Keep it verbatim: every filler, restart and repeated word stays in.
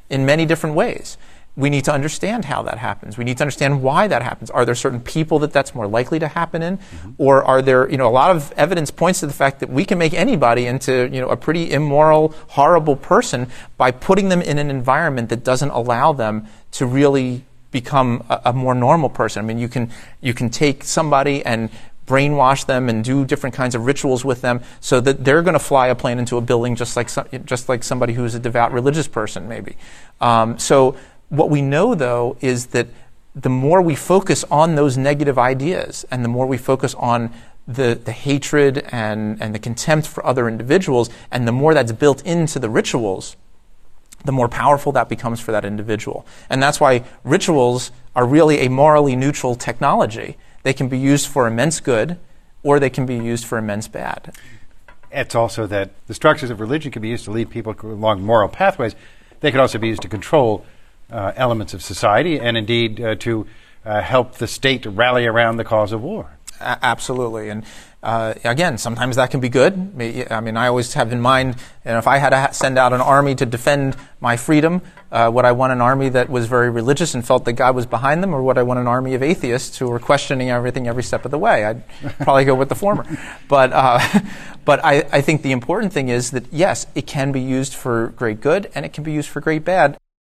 in many different ways. We need to understand how that happens. We need to understand why that happens. Are there certain people that that's more likely to happen in? Mm-hmm. Or are there, you know, a lot of evidence points to the fact that we can make anybody into, you know, a pretty immoral, horrible person by putting them in an environment that doesn't allow them to really become a, a more normal person. I mean, you can, you can take somebody and brainwash them and do different kinds of rituals with them so that they're going to fly a plane into a building just like, just like somebody who's a devout religious person, maybe. Um, so, What we know, though, is that the more we focus on those negative ideas and the more we focus on the, the hatred and, and the contempt for other individuals, and the more that's built into the rituals, the more powerful that becomes for that individual. And that's why rituals are really a morally neutral technology. They can be used for immense good, or they can be used for immense bad. It's also that the structures of religion can be used to lead people along moral pathways. They can also be used to control Uh, elements of society, and indeed uh, to uh, help the state rally around the cause of war. A- absolutely. And uh, again, sometimes that can be good. I mean, I always have in mind, you know, if I had to ha- send out an army to defend my freedom, uh, would I want an army that was very religious and felt that God was behind them, or would I want an army of atheists who were questioning everything every step of the way? I'd probably go with the former. But uh, but I, I think the important thing is that, yes, it can be used for great good and it can be used for great bad.